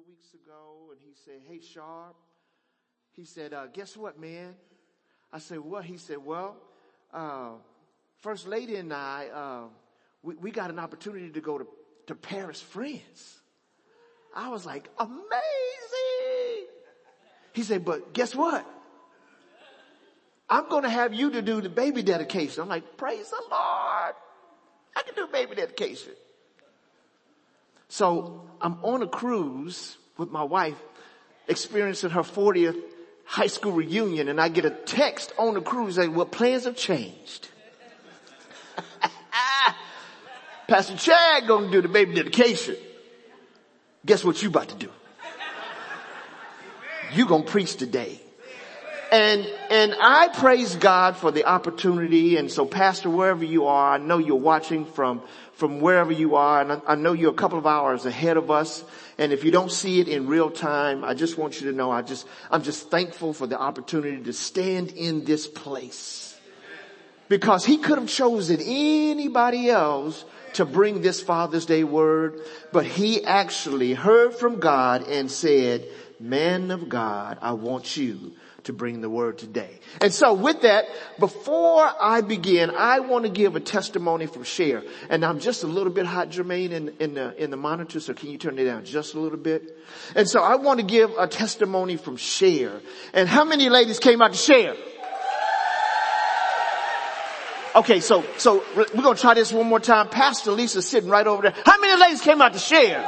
of weeks ago, and he said, "Hey, Sharp," he said, "Guess what, man?" I said, "What?" He said, "Well, First Lady and I, we got an opportunity to go to Paris, France." I was like, "Amazing." He said, "But guess what? I'm going to have you to do the baby dedication." I'm like, "Praise the Lord. I can do baby dedication." So I'm on a cruise with my wife, experiencing her 40th high school reunion, and I get a text on the cruise saying, "Well, plans have changed. Pastor Chad going to do the baby dedication. Guess what you about to do? You going to preach today." And I praise God for the opportunity. And so, Pastor, wherever you are, I know you're watching from wherever you are, and I know you're a couple of hours ahead of us. And if you don't see it in real time, I just want you to know I'm just thankful for the opportunity to stand in this place, because he could have chosen anybody else to bring this Father's Day word, but he actually heard from God and said, "Man of God, I want you to bring the word today." And so with that, before I begin, I want to give a testimony from Cher. And I'm just a little bit hot, Jermaine, in the monitor, so can you turn it down just a little bit? And so I want to give a testimony from Cher. And how many ladies came out to Cher? Okay, so we're going to try this one more time. Pastor Lisa's sitting right over there. How many ladies came out to Cher?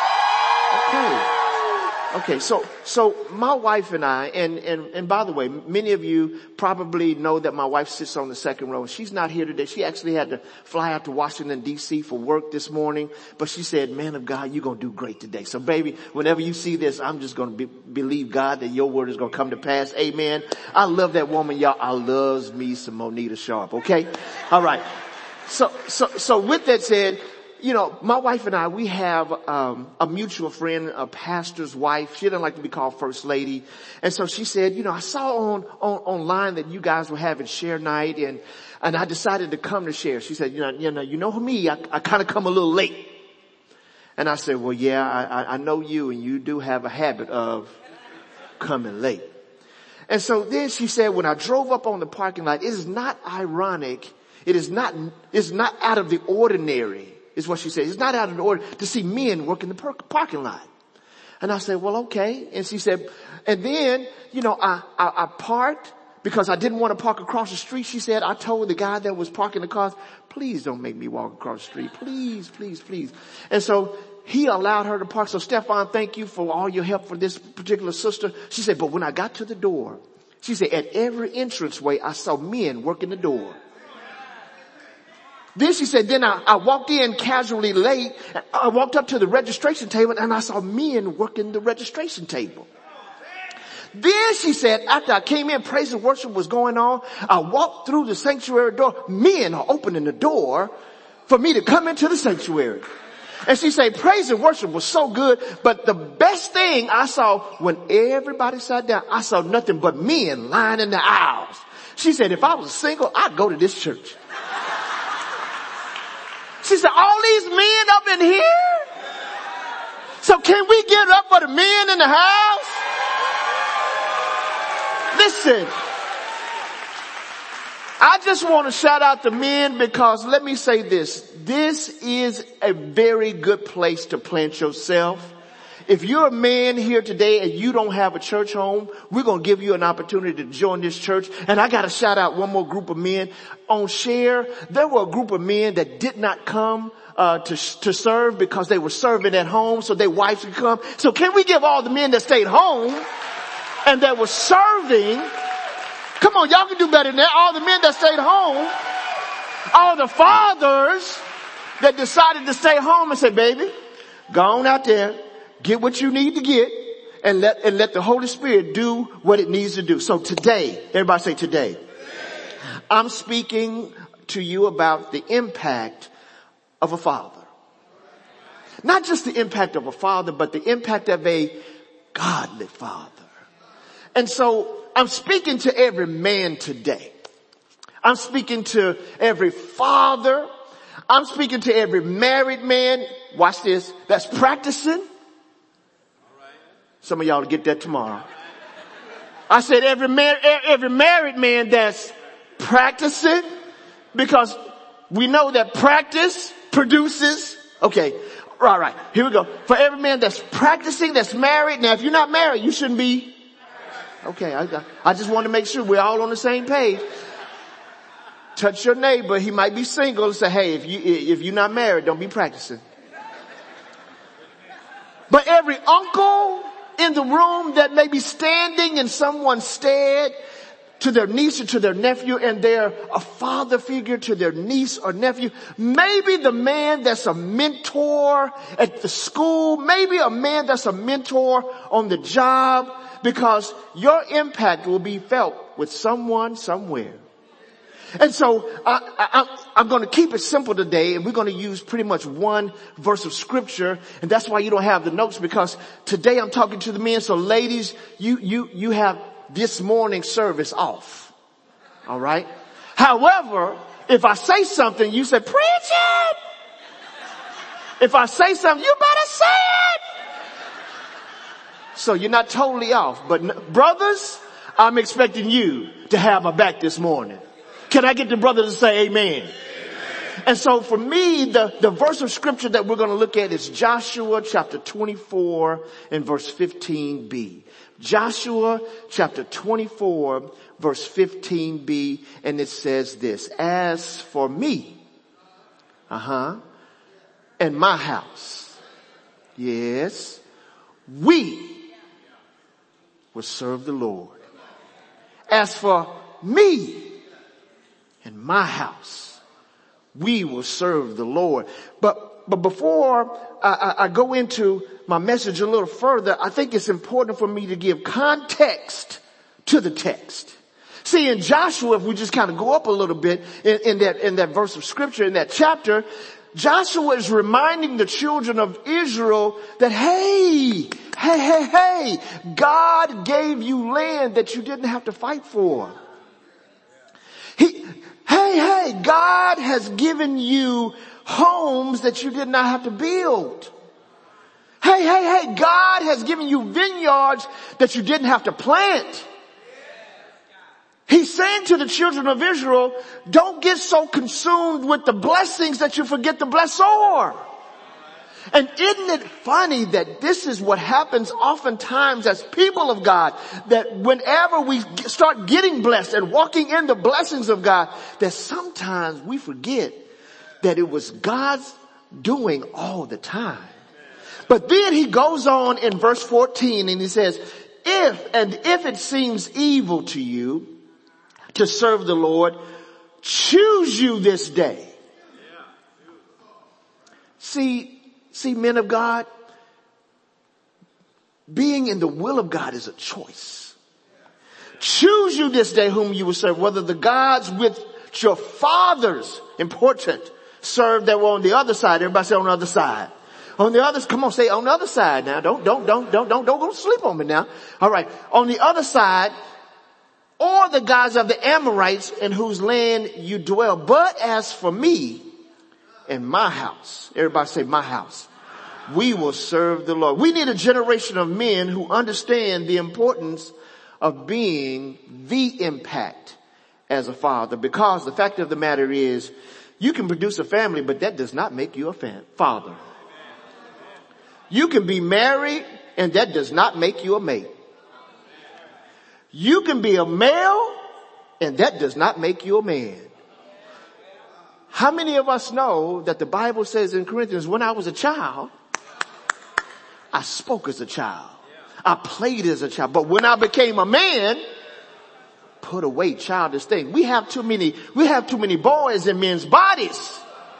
Okay, so my wife and I, and by the way, many of you probably know that my wife sits on the second row. She's not here today. She actually had to fly out to Washington, D.C. for work this morning. But she said, "Man of God, you're going to do great today." So baby, whenever you see this, I'm just going to believe God that your word is going to come to pass. Amen. I love that woman, y'all. I loves me some Monita Sharp. Okay. All right. So with that said, you know, my wife and I, we have a mutual friend, a pastor's wife. She doesn't like to be called First Lady. And so she said, "You know, I saw online that you guys were having Share Night, and I decided to come to Share." She said, you know me, I kind of come a little late." And I said, "Well, yeah, I know you, and you do have a habit of coming late." And so then she said, when I drove up on the parking lot, it is not ironic. It's not out of the ordinary, is what she said. It's not out of the order to see men work in the parking lot. And I said, "Well, okay." And she said, and then, you know, I parked because I didn't want to park across the street. She said, I told the guy that was parking the cars, "Please don't make me walk across the street. Please, please, please." And so he allowed her to park. So Stefan, thank you for all your help for this particular sister. She said, but when I got to the door, she said, at every entranceway, I saw men working the door. Then she said, then I walked in casually late. I walked up to the registration table and I saw men working the registration table. Then she said, after I came in, praise and worship was going on. I walked through the sanctuary door. Men are opening the door for me to come into the sanctuary. And she said, praise and worship was so good. But the best thing I saw when everybody sat down, I saw nothing but men lying in the aisles. She said, if I was single, I'd go to this church. She said, all these men up in here? So can we get up for the men in the house? Listen, I just want to shout out the men because let me say this. This is a very good place to plant yourself. If you're a man here today and you don't have a church home, we're going to give you an opportunity to join this church. And I got to shout out one more group of men. On Share, there were a group of men that did not come to serve because they were serving at home so their wives could come. So can we give all the men that stayed home and that were serving? Come on, y'all can do better than that. All the men that stayed home, all the fathers that decided to stay home and say, baby, go on out there. Get what you need to get and let the Holy Spirit do what it needs to do. So today, everybody say today, I'm speaking to you about the impact of a father. Not just the impact of a father, but the impact of a godly father. And so I'm speaking to every man today. I'm speaking to every father. I'm speaking to every married man. Watch this. That's practicing. Some of y'all will get that tomorrow. I said every married man that's practicing, because we know that practice produces, okay, right, here we go. For every man that's practicing, that's married. Now if you're not married, you shouldn't be. Okay, I just want to make sure we're all on the same page. Touch your neighbor, he might be single, and say, hey, if you're not married, don't be practicing. But every uncle in the room that may be standing in someone's stead to their niece or to their nephew, and they're a father figure to their niece or nephew, maybe the man that's a mentor at the school, maybe a man that's a mentor on the job, because your impact will be felt with someone somewhere. And so I'm going to keep it simple today, and we're going to use pretty much one verse of scripture, and that's why you don't have the notes, because today I'm talking to the men. So ladies, you have this morning service off. All right. However, if I say something, you say, preach it. If I say something, you better say it. So you're not totally off, but brothers, I'm expecting you to have my back this morning. Can I get the brothers to say amen? Amen. And so for me, the verse of scripture that we're going to look at is Joshua chapter 24 and verse 15b. Joshua chapter 24 verse 15b, and it says this: as for me, and my house, yes, we will serve the Lord. As for me and my house, we will serve the Lord. But before I go into my message a little further, I think it's important for me to give context to the text. See, in Joshua, if we just kind of go up a little bit in that verse of scripture, in that chapter, Joshua is reminding the children of Israel that, hey, God gave you land that you didn't have to fight for. Hey, God has given you homes that you did not have to build. Hey, God has given you vineyards that you didn't have to plant. He's saying to the children of Israel, don't get so consumed with the blessings that you forget the blessor. And isn't it funny that this is what happens oftentimes as people of God, that whenever we start getting blessed and walking in the blessings of God, that sometimes we forget that it was God's doing all the time. But then he goes on in verse 14 and he says, if it seems evil to you to serve the Lord, choose you this day. See, men of God, being in the will of God is a choice. Choose you this day whom you will serve, whether the gods which your fathers, important, served that were on the other side. Everybody say on the other side. On the other, come on, say on the other side now. Don't go to sleep on me now. All right. On the other side, or the gods of the Amorites in whose land you dwell. But as for me and my house, everybody say my house, we will serve the Lord. We need a generation of men who understand the importance of being the impact as a father, because the fact of the matter is you can produce a family, but that does not make you a father. You can be married and that does not make you a mate. You can be a male and that does not make you a man. How many of us know that the Bible says in Corinthians, when I was a child, I spoke as a child. I played as a child. But when I became a man, put away childish things. We have too many boys in men's bodies.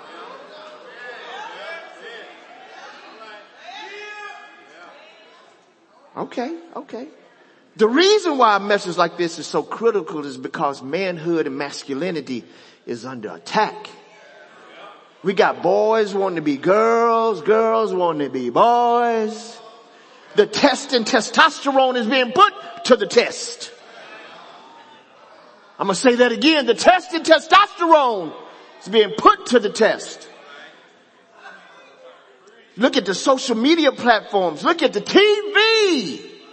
Okay. The reason why a message like this is so critical is because manhood and masculinity is under attack. We got boys wanting to be girls, girls wanting to be boys. The test in testosterone is being put to the test. I'm going to say that again. The test in testosterone is being put to the test. Look at the social media platforms. Look at the TV.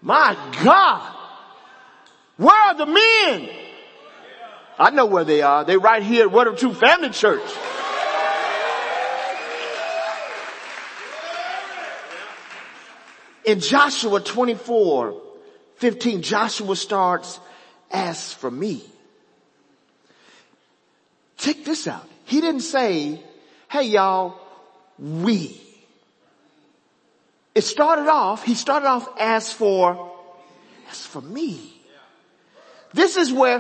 My God. Where are the men? I know where they are. They're right here at Word of Truth Family Church. In Joshua 24:15, Joshua starts, as for me. Check this out. He didn't say, hey y'all, we. He started off as for me. This is where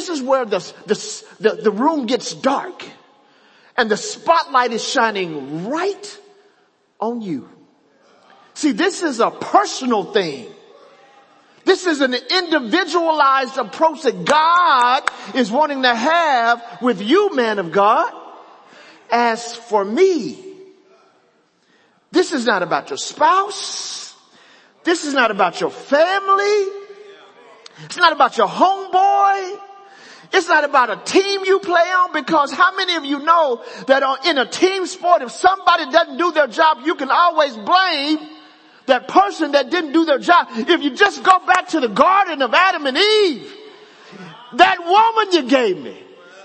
the room gets dark and the spotlight is shining right on you. See, this is a personal thing. This is an individualized approach that God is wanting to have with you, man of God. As for me, this is not about your spouse. This is not about your family. It's not about your homeboy. It's not about a team you play on, because how many of you know that in a team sport, if somebody doesn't do their job, you can always blame that person that didn't do their job. If you just go back to the garden of Adam and Eve, that woman you gave me.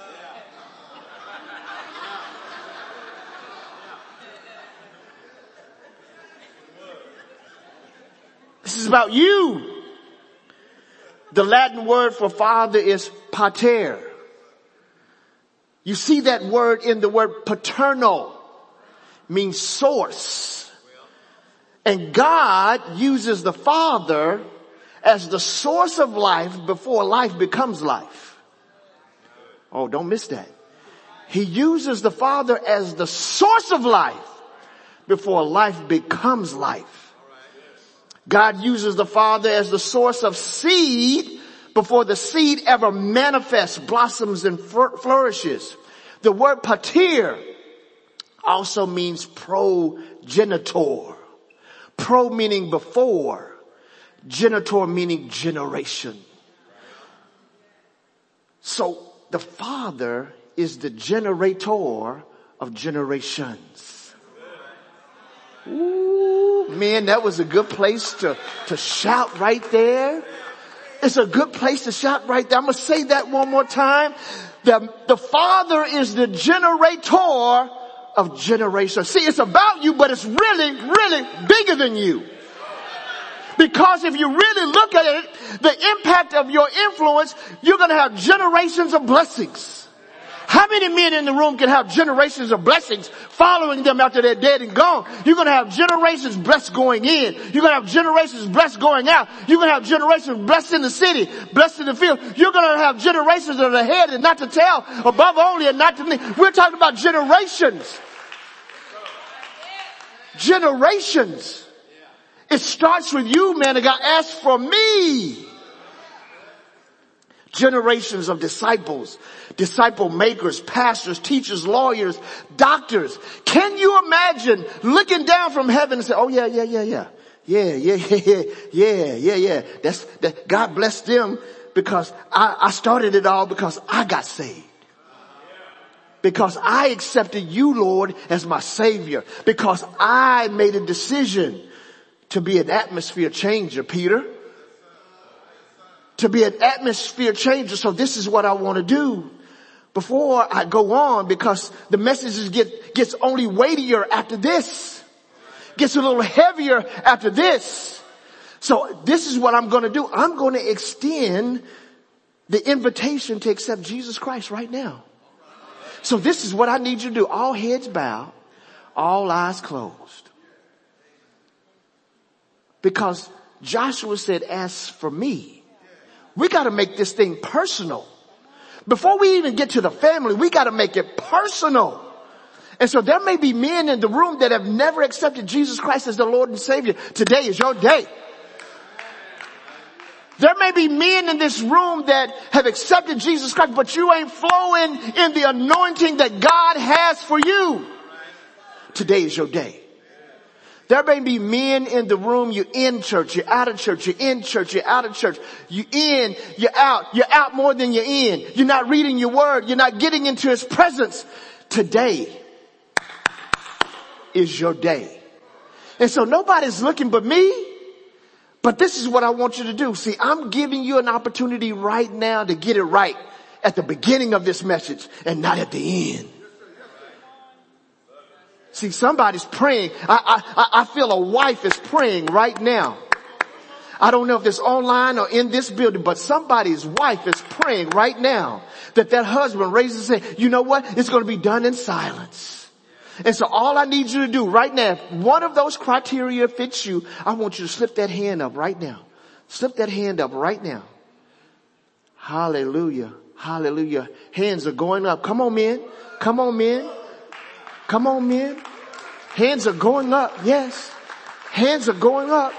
This is about you. The Latin word for father is pater. You see that word in the word paternal, means source. And God uses the Father as the source of life before life becomes life. Oh, don't miss that. He uses the Father as the source of life before life becomes life. God uses the Father as the source of seed before the seed ever manifests, blossoms, and flourishes. The word pater also means progenitor. Pro meaning before, genitor meaning generation. So the Father is the generator of generations. Ooh, man, that was a good place to shout right there. It's a good place to shout right there. I'm going to say that one more time. The Father is the generator of generations. See, it's about you, but it's really, really bigger than you. Because if you really look at it, the impact of your influence, you're going to have generations of blessings. How many men in the room can have generations of blessings following them after they're dead and gone? You're going to have generations blessed going in. You're going to have generations blessed going out. You're going to have generations blessed in the city, blessed in the field. You're going to have generations that are the head and not the tail, above only and not the knee. We're talking about generations. Generations. It starts with you, man of God. As for me, generations of disciples, disciple makers, pastors, teachers, lawyers, doctors. Can you imagine looking down from heaven and say, oh yeah. That God bless them because I started it all because I got saved. Because I accepted you, Lord, as my Savior. Because I made a decision to be an atmosphere changer, Peter. To be an atmosphere changer. So this is what I want to do before I go on, because the messages gets only weightier after this. Gets a little heavier after this. So this is what I'm going to do. I'm going to extend the invitation to accept Jesus Christ right now. So this is what I need you to do. All heads bowed, all eyes closed. Because Joshua said, as for me, we got to make this thing personal. Before we even get to the family, we got to make it personal. And so there may be men in the room that have never accepted Jesus Christ as their Lord and Savior. Today is your day. There may be men in this room that have accepted Jesus Christ, but you ain't flowing in the anointing that God has for you. Today is your day. There may be men in the room, you're in church, you're out of church, you're in church, you're out of church. You're in, you're out more than you're in. You're not reading your word, you're not getting into His presence. Today is your day. And so nobody's looking but me. But this is what I want you to do. See, I'm giving you an opportunity right now to get it right at the beginning of this message and not at the end. See, somebody's praying. I feel a wife is praying right now. I don't know if it's online or in this building, but somebody's wife is praying right now that husband raises his hand. You know what? It's going to be done in silence. And so all I need you to do right now, if one of those criteria fits you, I want you to slip that hand up right now. Slip that hand up right now. Hallelujah. Hallelujah. Hands are going up. Come on, men. Come on, men. Come on, men. Hands are going up. Yes. Hands are going up.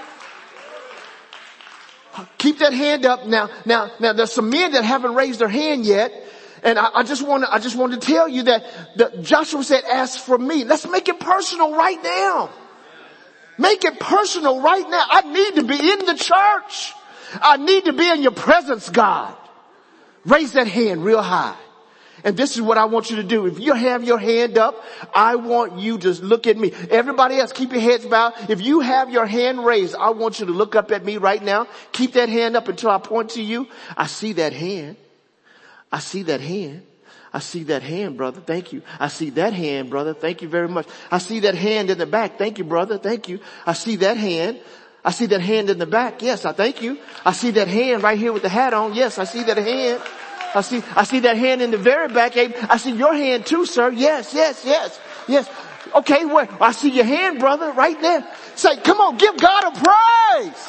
Keep that hand up. Now, there's some men that haven't raised their hand yet. And I just want to tell you that Joshua said, ask for me. Let's make it personal right now. Make it personal right now. I need to be in the church. I need to be in your presence, God. Raise that hand real high. And this is what I want you to do. If you have your hand up, I want you to look at me. Everybody else, keep your heads bowed. If you have your hand raised, I want you to look up at me right now. Keep that hand up until I point to you. I see that hand. I see that hand. I see that hand, brother. Thank you. I see that hand, brother. Thank you very much. I see that hand in the back. Thank you, brother. Thank you. I see that hand. I see that hand in the back. Yes, I thank you. I see that hand right here with the hat on. Yes, I see that hand. I see that hand in the very back. I see your hand too, sir. Yes. Okay, wait. I see your hand, brother, right there. Say, come on, give God a praise.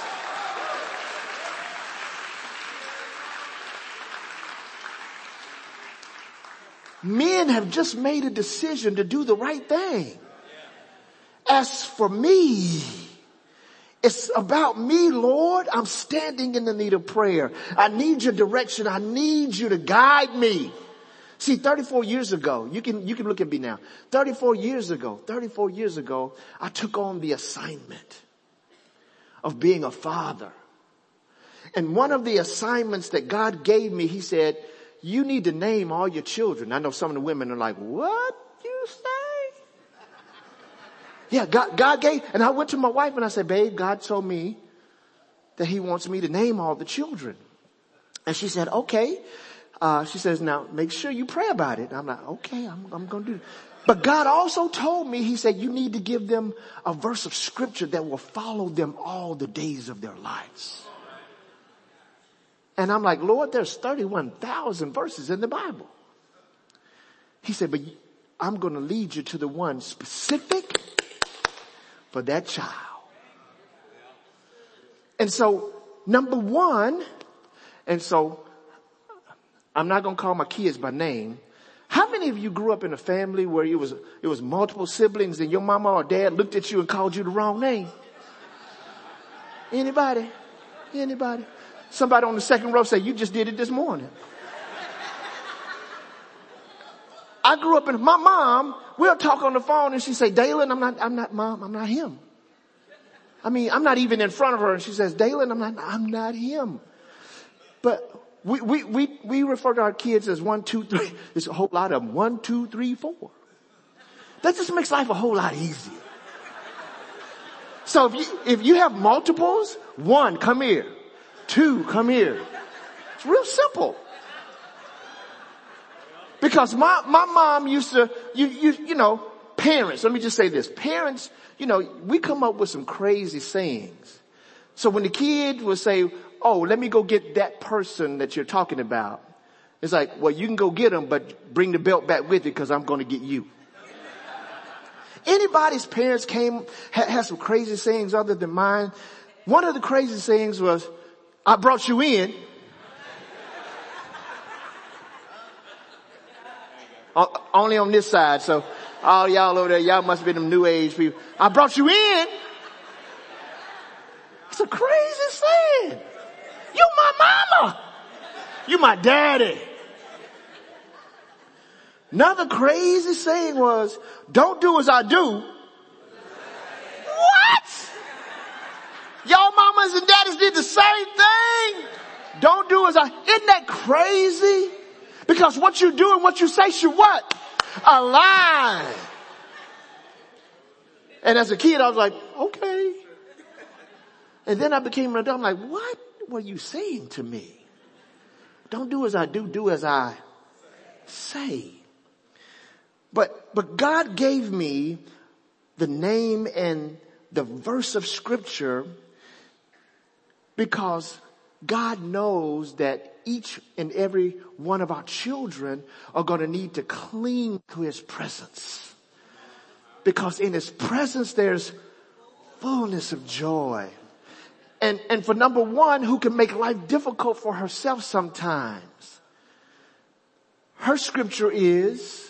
Men have just made a decision to do the right thing. As for me, it's about me, Lord. I'm standing in the need of prayer. I need your direction. I need you to guide me. See, 34 years ago, you can look at me now. 34 years ago, I took on the assignment of being a father. And one of the assignments that God gave me, he said, you need to name all your children. I know some of the women are like, what you say? Yeah, God gave, and I went to my wife and I said, babe, God told me that he wants me to name all the children. And she said, okay. She says, now make sure you pray about it. I'm like, okay, I'm going to do it. But God also told me, he said, you need to give them a verse of scripture that will follow them all the days of their lives. And I'm like, Lord, there's 31,000 verses in the Bible. He said, but I'm going to lead you to the one specific for that child. And so, number one, and so I'm not going to call my kids by name. How many of you grew up in a family where it was multiple siblings and your mama or dad looked at you and called you the wrong name? Anybody? Somebody on the second row say, you just did it this morning. I grew up my mom, we'll talk on the phone and she say, Dalen, I'm not mom, I'm not him. I mean, I'm not even in front of her and she says, Dalen, I'm not him. But we refer to our kids as 1, 2, 3. There's a whole lot of them. 1, 2, 3, 4. That just makes life a whole lot easier. So if you have multiples, 1, come here. 2, come here. It's real simple. Because my mom used to, you know, parents, let me just say this. Parents, you know, we come up with some crazy sayings. So when the kid would say, oh, let me go get that person that you're talking about. It's like, well, you can go get them, but bring the belt back with you because I'm going to get you. Anybody's parents had some crazy sayings other than mine. One of the crazy sayings was, I brought you in. Only on this side. So all y'all over there, y'all must be them new age people. I brought you in. It's a crazy saying. You my mama. You my daddy. Another crazy saying was, don't do as I do. What? Y'all mamas and daddies did the same thing. Don't do as isn't that crazy? Because what you do and what you say should what? Align. And as a kid, I was like, okay. And then I became an adult. I'm like, what were you saying to me? Don't do as I do, do as I say. But God gave me the name and the verse of scripture because God knows that each and every one of our children are going to need to cling to his presence. Because in his presence there's fullness of joy. And for number one, who can make life difficult for herself sometimes, her scripture is...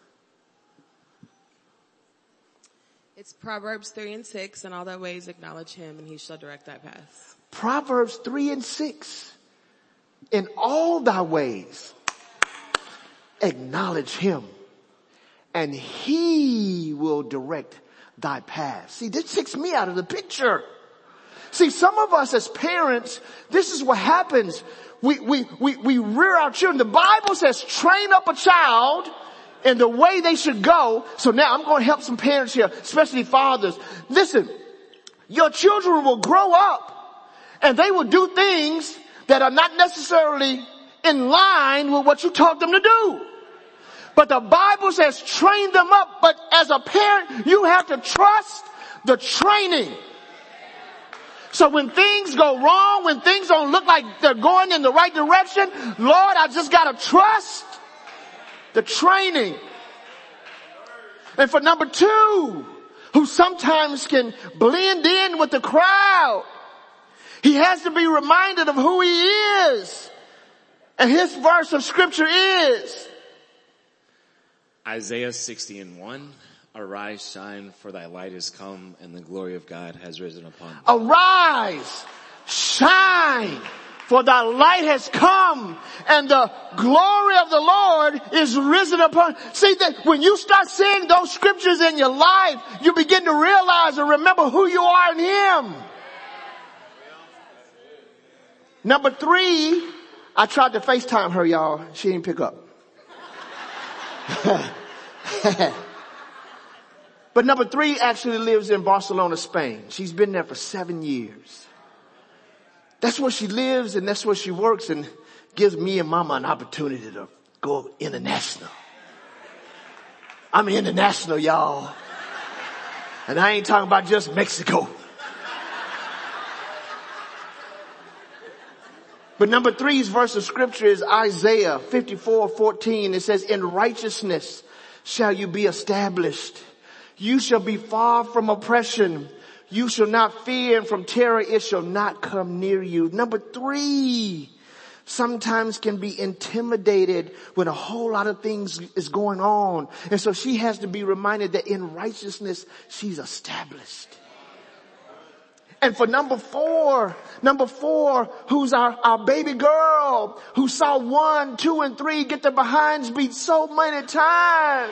It's Proverbs 3:6, in all thy ways acknowledge him and he shall direct thy paths. Proverbs 3:6. In all thy ways acknowledge him and he will direct thy path. See, this takes me out of the picture. See, some of us as parents, this is what happens. We rear our children. The Bible says train up a child in the way they should go. So now I'm going to help some parents here, especially fathers. Listen, your children will grow up and they will do things that are not necessarily in line with what you taught them to do. But the Bible says train them up. But as a parent, you have to trust the training. So when things go wrong, when things don't look like they're going in the right direction, Lord, I just got to trust the training. And for number two, who sometimes can blend in with the crowd, he has to be reminded of who he is. And his verse of scripture is Isaiah 60:1. Arise, shine, for thy light is come, and the glory of God has risen upon thee. Arise, shine, for thy light has come, and the glory of the Lord is risen upon. See, that when you start seeing those scriptures in your life, you begin to realize and remember who you are in him. Number three, I tried to FaceTime her, y'all. She didn't pick up. But number three actually lives in Barcelona, Spain. She's been there for 7 years. That's where she lives and that's where she works and gives me and mama an opportunity to go international. I'm international, y'all. And I ain't talking about just Mexico. But number three's verse of scripture is Isaiah 54:14. It says, in righteousness shall you be established. You shall be far from oppression. You shall not fear, and from terror it shall not come near you. Number three, sometimes can be intimidated when a whole lot of things is going on. And so she has to be reminded that in righteousness she's established. And for number four, who's our baby girl, who saw 1, 2, and 3 get their behinds beat so many times.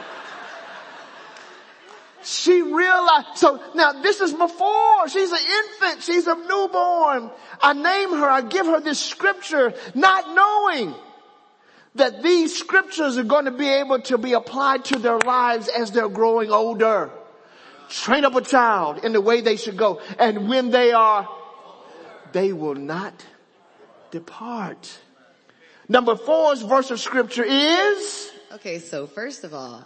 She realized, so now this is before, she's an infant, she's a newborn. I name her, I give her this scripture, not knowing that these scriptures are going to be able to be applied to their lives as they're growing older. Train up a child in the way they should go. And when they will not depart. Number 4's verse of scripture is? Okay, so first of all,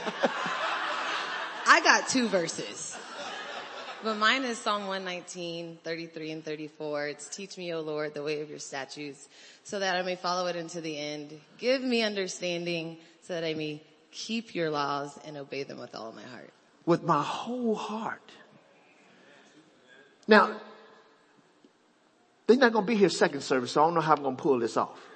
I got 2 verses. But mine is Psalm 119, 33 and 34. It's teach me, O Lord, the way of your statutes, so that I may follow it unto the end. Give me understanding so that I may keep your laws and obey them with all my heart. With my whole heart. Now, they're not going to be here second service, so I don't know how I'm going to pull this off.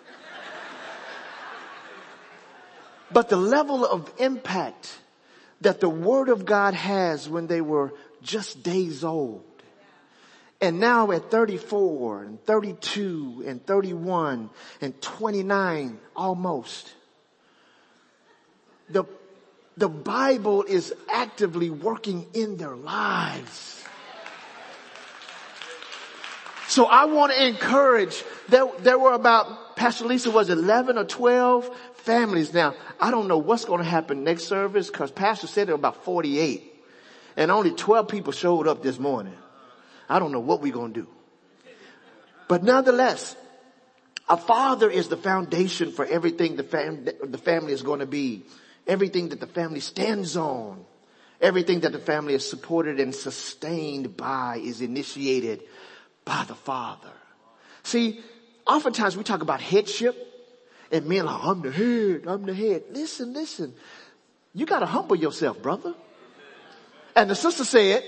But the level of impact that the Word of God has when they were just days old. And now at 34 and 32 and 31 and 29 almost. The Bible is actively working in their lives. So I want to encourage, there were about, Pastor Lisa was 11 or 12 families. Now, I don't know what's going to happen next service because Pastor said there were about 48 and only 12 people showed up this morning. I don't know what we're going to do. But nonetheless, a father is the foundation for everything the family is going to be. Everything that the family stands on. Everything that the family is supported and sustained by is initiated by the father. See, oftentimes we talk about headship and men are, I'm the head. Listen. You got to humble yourself, brother. And the sister said,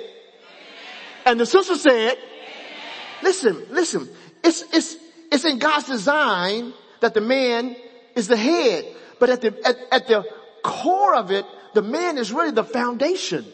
listen, it's in God's design that the man is the head, but at the core of it, the man is really the foundation.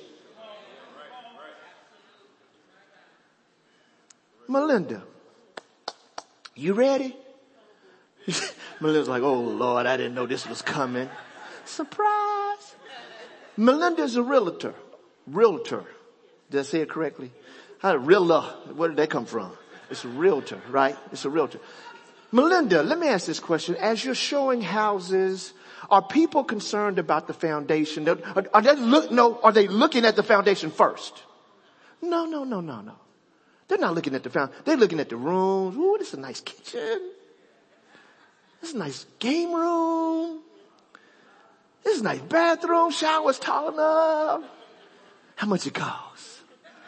Melinda, you ready? Melinda's like, oh Lord, I didn't know this was coming. Surprise. Melinda's a realtor. Did I say it correctly? Realtor. Where did that come from? It's a realtor, right? It's a realtor. Melinda, let me ask this question. As you're showing houses, are people concerned about the foundation? Are they looking at the foundation first? No. They're not looking at the foundation. They're looking at the rooms. Ooh, this is a nice kitchen. This is a nice game room. This is a nice bathroom. Shower's tall enough. How much it costs?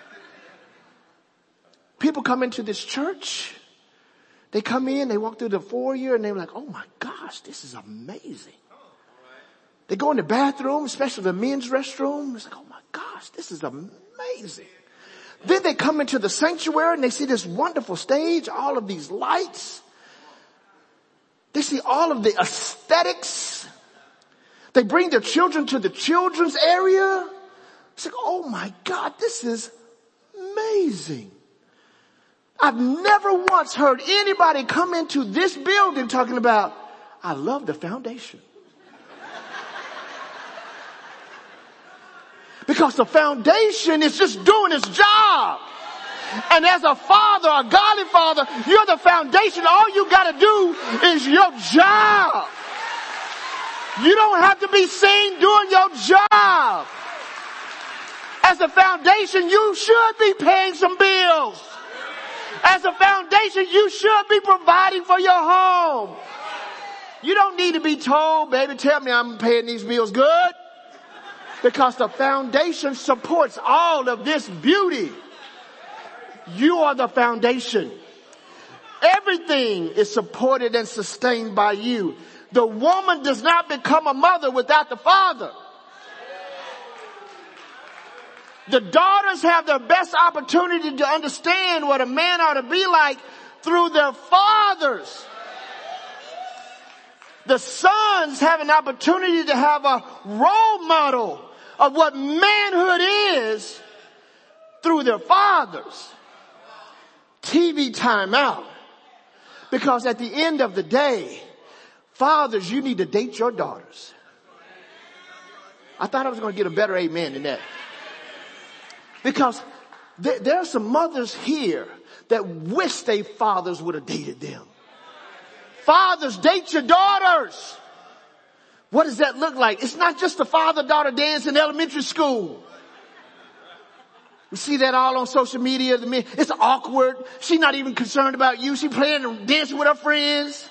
People come into this church. They come in, they walk through the foyer, and they're like, oh my gosh, this is amazing. They go in the bathroom, especially the men's restroom. It's like, oh my gosh, this is amazing. Then they come into the sanctuary and they see this wonderful stage, all of these lights. They see all of the aesthetics. They bring their children to the children's area. It's like, oh my God, this is amazing. I've never once heard anybody come into this building talking about, I love the foundation. Because the foundation is just doing its job. And as a father, a godly father, you're the foundation. All you gotta do is your job. You don't have to be seen doing your job. As a foundation, you should be paying some bills. As a foundation, you should be providing for your home. You don't need to be told, baby, tell me I'm paying these bills good. Because the foundation supports all of this beauty. You are the foundation. Everything is supported and sustained by you. The woman does not become a mother without the father. The daughters have their best opportunity to understand what a man ought to be like through their fathers. The sons have an opportunity to have a role model of what manhood is through their fathers. TV time out. Because at the end of the day, fathers, you need to date your daughters. I thought I was going to get a better amen than that. Because there are some mothers here that wish their fathers would have dated them. Fathers, date your daughters. What does that look like? It's not just the father-daughter dance in elementary school. We see that all on social media. It's awkward. She's not even concerned about you. She's playing and dancing with her friends.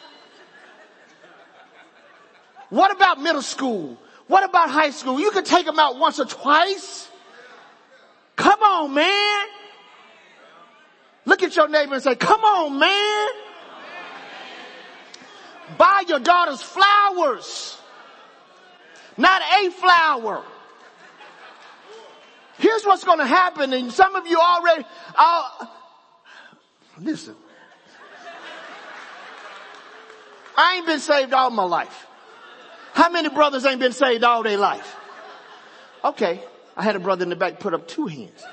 What about middle school? What about high school? You can take them out once or twice. Come on, man. Look at your neighbor and say, come on, man. Buy your daughters flowers. Not a flower. Here's what's going to happen, and some of you already, listen. I ain't been saved all my life. How many brothers ain't been saved all their life? Okay, I had a brother in the back put up 2 hands.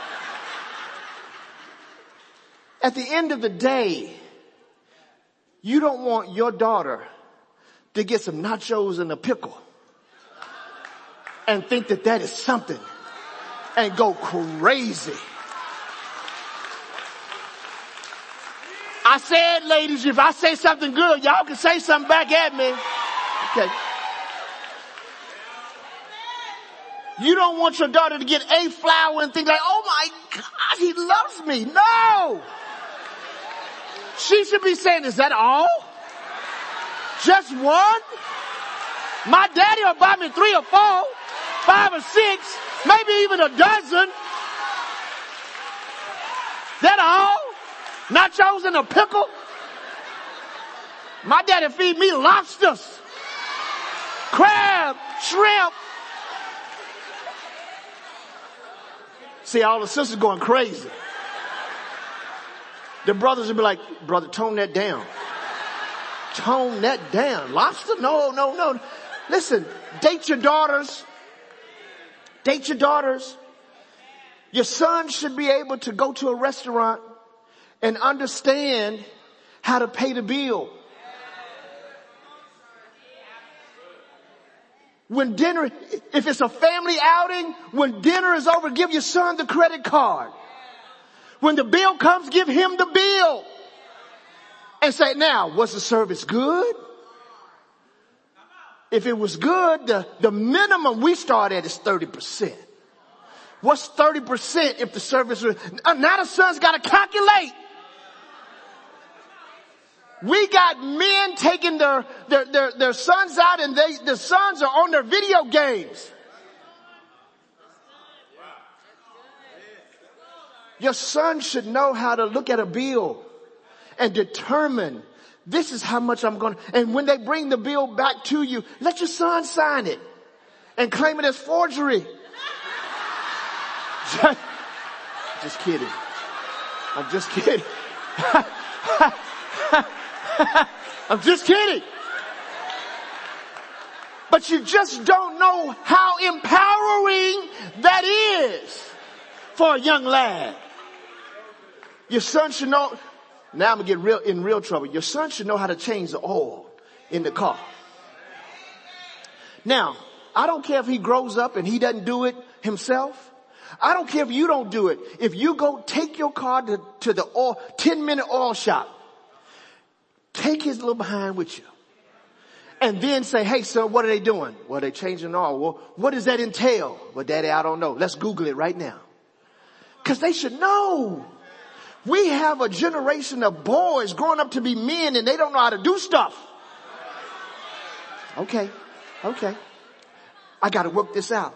At the end of the day, you don't want your daughter to get some nachos and a pickle and think that that is something and go crazy. I said, ladies, if I say something good, y'all can say something back at me. Okay. You don't want your daughter to get a flower and think like, oh my God, he loves me. No. She should be saying, is that all? Just one? My daddy will buy me 3 or 4, 5 or 6, maybe even a dozen. That all? Nachos and a pickle? My daddy feed me lobsters, crab, shrimp. See, all the sisters going crazy. The brothers would be like, brother, tone that down. Tone that down. Lobster? No. Listen, date your daughters. Date your daughters. Your son should be able to go to a restaurant and understand how to pay the bill. When dinner, if it's a family outing, when dinner is over, give your son the credit card. When the bill comes, give him the bill. And say, now, was the service good? If it was good, the minimum we start at is 30%. What's 30% if the service was, now the son's got to calculate. We got men taking their sons out and the sons are on their video games. Your son should know how to look at a bill and determine this is how much I'm going to, and when they bring the bill back to you, let your son sign it and claim it as forgery. Just kidding. I'm just kidding. I'm just kidding. But you just don't know how empowering that is for a young lad. Your son should know. Now I'm going to get in real trouble. Your son should know how to change the oil in the car. Now, I don't care if he grows up and he doesn't do it himself. I don't care if you don't do it. If you go take your car to the 10-minute oil shop, take his little behind with you. And then say, hey, son, what are they doing? Well, they're changing oil. Well, what does that entail? Well, daddy, I don't know. Let's Google it right now. Because they should know. We have a generation of boys growing up to be men and they don't know how to do stuff. Okay. I got to work this out.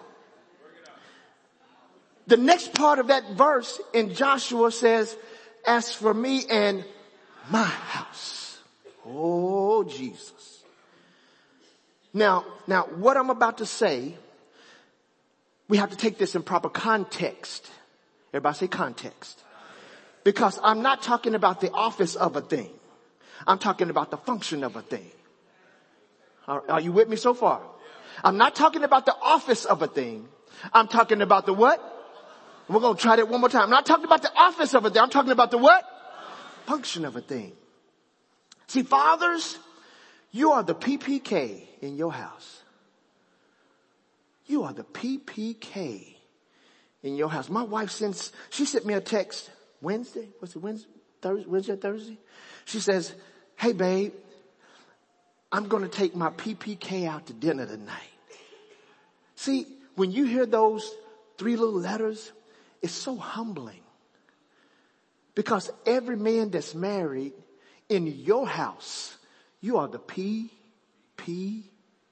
The next part of that verse in Joshua says, as for me and my house. Oh, Jesus. Now, what I'm about to say, we have to take this in proper context. Everybody say context. Because I'm not talking about the office of a thing. I'm talking about the function of a thing. Are you with me so far? I'm not talking about the office of a thing. I'm talking about the what? We're going to try that one more time. I'm not talking about the office of a thing. I'm talking about the what? Function of a thing. See, fathers, you are the PPK in your house. You are the PPK in your house. My wife she sent me a text Wednesday. What's it, Wednesday? Thursday? She says, hey babe, I'm going to take my PPK out to dinner tonight. See, when you hear those 3 little letters, it's so humbling. Because every man that's married in your house, you are the PPK.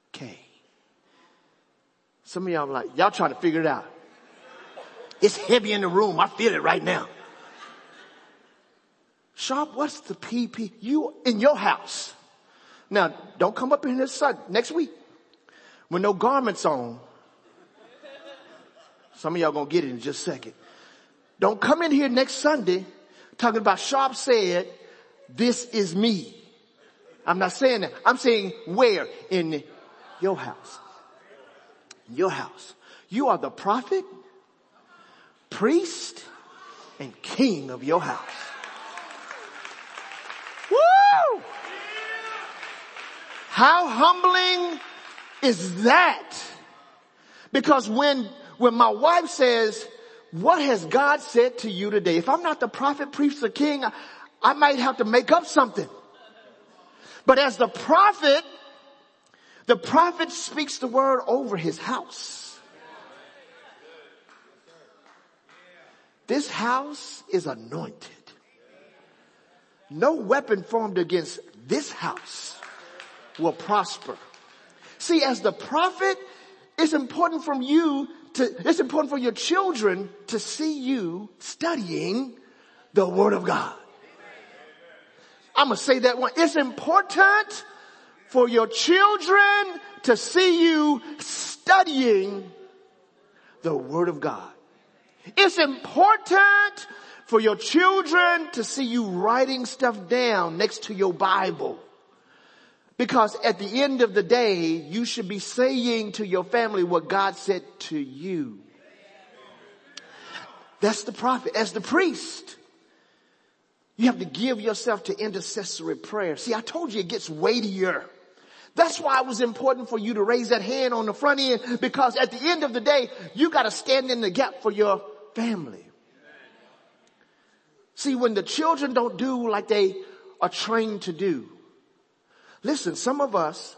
Some of y'all are like, y'all trying to figure it out. It's heavy in the room. I feel it right now. Sharp, what's the PP? You in your house. Now, don't come up in this next week with no garments on. Some of y'all gonna get it in just a second. Don't come in here next Sunday talking about Sharp said, this is me. I'm not saying that. I'm saying where? In your house. Your house. You are the prophet, priest, and king of your house. Woo! How humbling is that? Because when my wife says, what has God said to you today? If I'm not the prophet, priest, or king, I might have to make up something. But as the prophet speaks the word over his house. This house is anointed. no weapon formed against this house will prosper. See, as the prophet, it's important for your children to see you studying the Word of God. I'm going to say that one. It's important for your children to see you studying the Word of God. It's important for your children to see you writing stuff down next to your Bible. Because at the end of the day, you should be saying to your family what God said to you. That's the prophet. As the priest, you have to give yourself to intercessory prayer. See, I told you it gets weightier. That's why it was important for you to raise that hand on the front end, because at the end of the day, you got to stand in the gap for your family. See, when the children don't do like they are trained to do. Listen, some of us,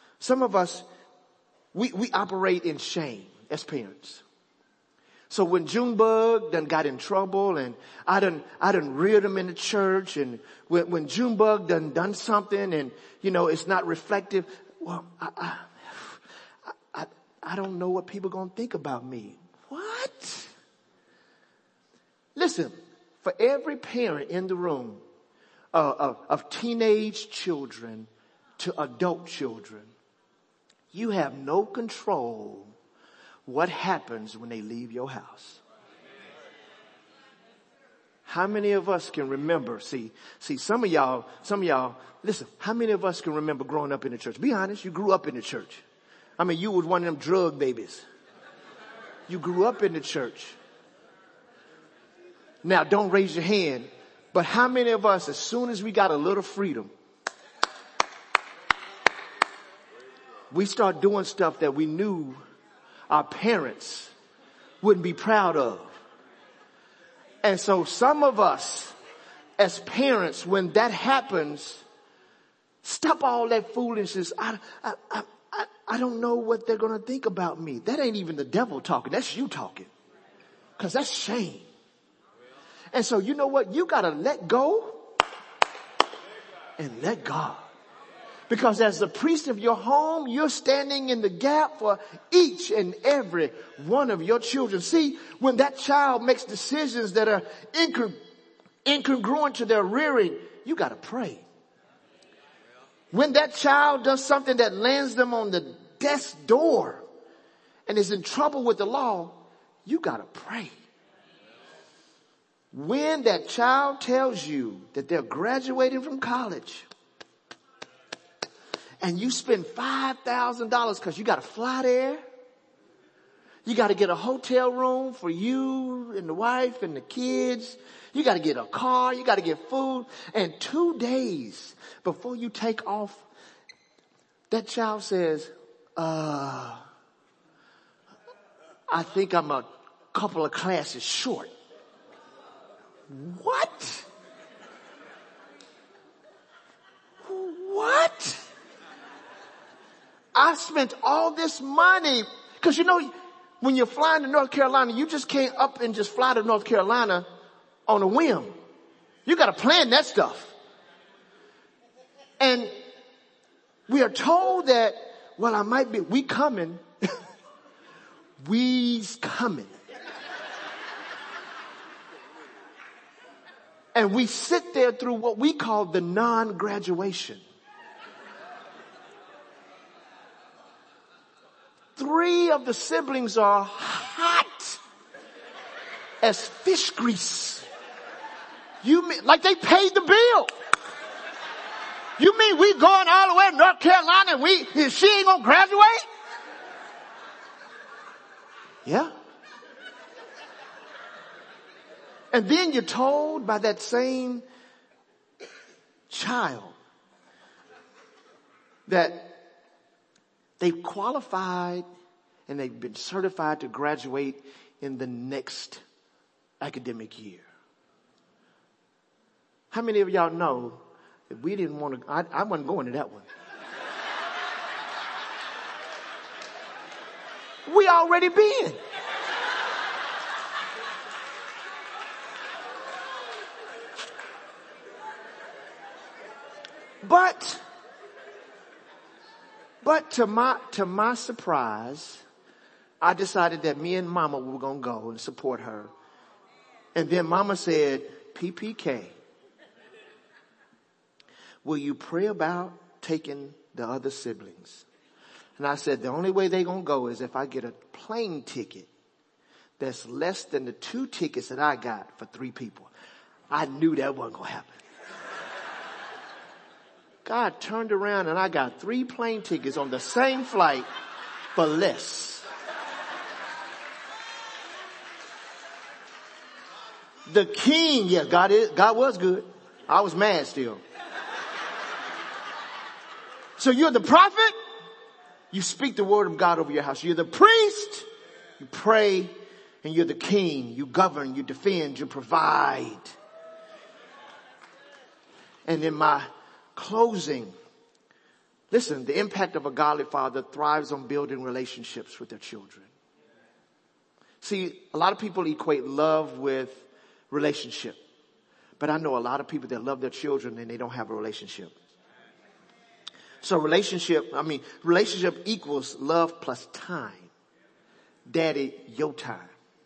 we operate in shame as parents. So when Junebug done got in trouble and I done reared him in the church, and when Junebug done something and, it's not reflective, well, I don't know what people gonna think about me. What? Listen, for every parent in the room of teenage children to adult children, you have no control what happens when they leave your house. How many of us can remember? See, some of y'all, listen, how many of us can remember growing up in the church? Be honest, you grew up in the church. I mean, you was one of them drug babies. You grew up in the church. Now, don't raise your hand, but how many of us, as soon as we got a little freedom, we start doing stuff that we knew our parents wouldn't be proud of? And so some of us as parents, when that happens, stop all that foolishness. I don't know what they're going to think about me. That ain't even the devil talking. That's you talking. Because that's shame. And so you know what? You got to let go and let God. Because as the priest of your home, you're standing in the gap for each and every one of your children. See, when that child makes decisions that are incongruent to their rearing, you got to pray. When that child does something that lands them on the desk door and is in trouble with the law, you got to pray. When that child tells you that they're graduating from college and you spend $5,000 because you got to fly there, you got to get a hotel room for you and the wife and the kids, you got to get a car, you got to get food, and 2 days before you take off, that child says, I think I'm a couple of classes short. What? What? I spent all this money. Because when you're flying to North Carolina, you just can't up and just fly to North Carolina on a whim. You got to plan that stuff. And we are told that, well, we coming. We's coming. And we sit there through what we call the non-graduation. 3 of the siblings are hot as fish grease. You mean, like they paid the bill. You mean we going all the way to North Carolina and she ain't gonna graduate? Yeah. And then you're told by that same child that they've qualified and they've been certified to graduate in the next academic year. How many of y'all know that we didn't want to, I wasn't going to that one. We already been. But to my surprise, I decided that me and Mama were going to go and support her. And then Mama said, PPK, will you pray about taking the other siblings? And I said, the only way they're going to go is if I get a plane ticket that's less than the 2 tickets that I got for 3 people. I knew that wasn't going to happen. God turned around and I got 3 plane tickets on the same flight for less. The king, yeah, God was good. I was mad still. So you're the prophet, you speak the word of God over your house. You're the priest, you pray, and you're the king. You govern, you defend, you provide. And in my closing, listen, the impact of a godly father thrives on building relationships with their children. See, a lot of people equate love with relationship. But I know a lot of people that love their children and they don't have a relationship. So relationship equals love plus time. Daddy, your time.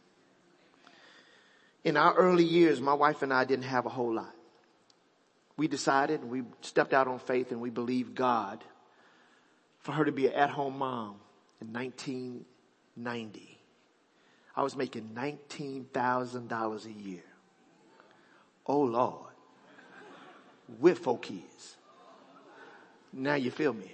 In our early years, my wife and I didn't have a whole lot. We decided, we stepped out on faith and we believed God for her to be an at-home mom in 1990. I was making $19,000 a year. Oh Lord. With 4 kids. Now you feel me.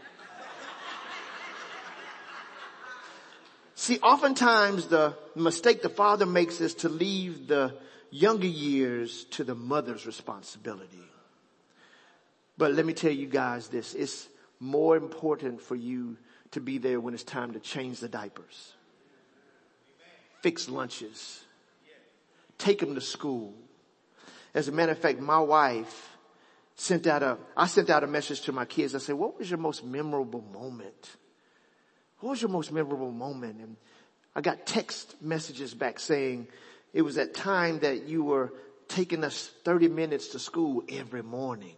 See, oftentimes the mistake the father makes is to leave the younger years to the mother's responsibility. But let me tell you guys this. It's more important for you to be there when it's time to change the diapers. Fix lunches. Take them to school. As a matter of fact, my wife I sent out a message to my kids. I said, what was your most memorable moment? What was your most memorable moment? And I got text messages back saying it was that time that you were taking us 30 minutes to school every morning.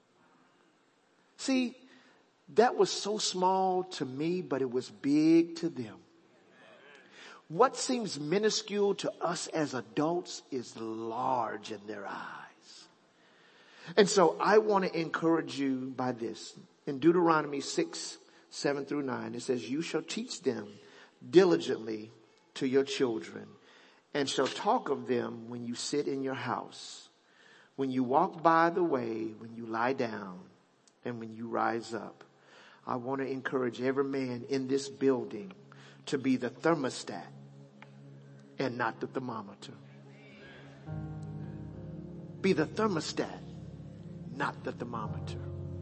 See, that was so small to me, but it was big to them. What seems minuscule to us as adults is large in their eyes. And so I want to encourage you by this. In Deuteronomy 6:7-9, it says, you shall teach them diligently to your children and shall talk of them when you sit in your house, when you walk by the way, when you lie down, and when you rise up. I want to encourage every man in this building to be the thermostat and not the thermometer. Be the thermostat, not the thermometer.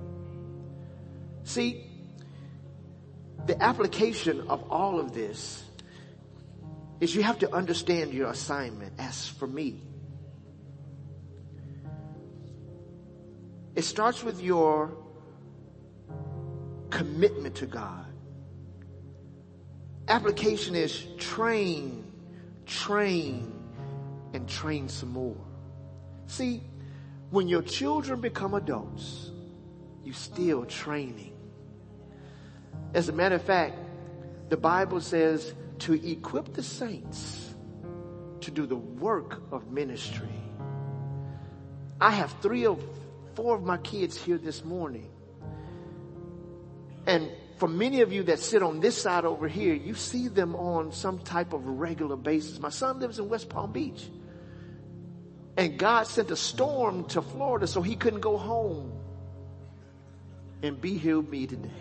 See, the application of all of this is you have to understand your assignment. As for me, it starts with your commitment to God. Application is train, and train some more. See, when your children become adults, you're still training. As a matter of fact, the Bible says to equip the saints to do the work of ministry. I have 3 or 4 of my kids here this morning. And for many of you that sit on this side over here, you see them on some type of regular basis. My son lives in West Palm Beach. And God sent a storm to Florida so he couldn't go home and be here with me today.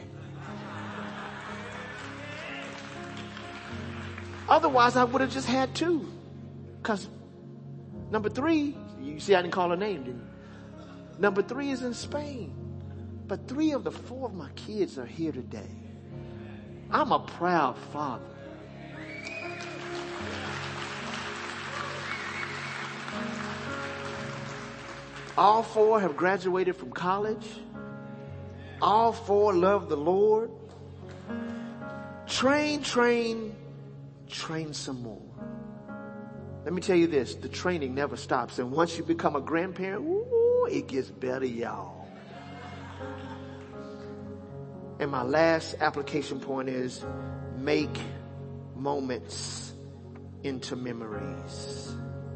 Otherwise, I would have just had 2. Because number 3, you see I didn't call her name, didn't you? Number 3 is in Spain. But 3 of the 4 of my kids are here today. I'm a proud father. All 4 have graduated from college. All 4 love the Lord. Train some more. Let me tell you this, the training never stops. And once you become a grandparent, it gets better, y'all. And my last application point is make moments into memories.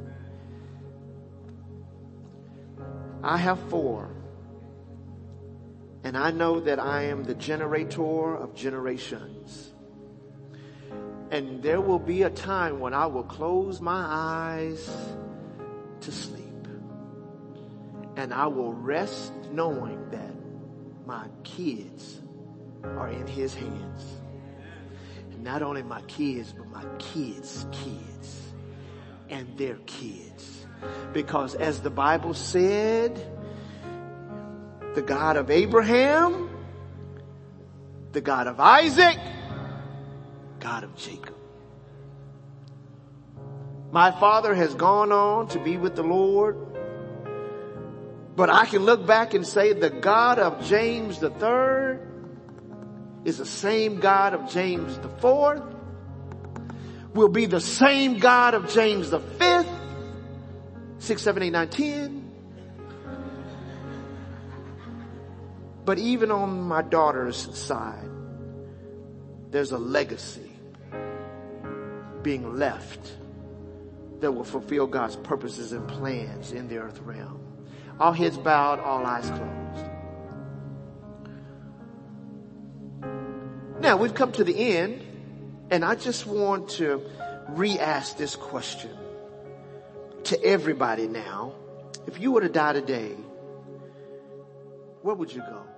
I have 4. And I know that I am the generator of generations. And there will be a time when I will close my eyes to sleep. And I will rest knowing that my kids are in his hands. And not only my kids, but my kids' kids and their kids. Because as the Bible said, the God of Abraham, the God of Isaac, God of Jacob. My father has gone on to be with the Lord, but I can look back and say the God of James the 3rd is the same God of James the 4th, will be the same God of James the 5th, 6, 7, 8, 9, 10. But even on my daughter's side, there's a legacy being left that will fulfill God's purposes and plans in the earth realm. All heads bowed, all eyes closed. Now we've come to the end, and I just want to re-ask this question to everybody now. If you were to die today, where would you go?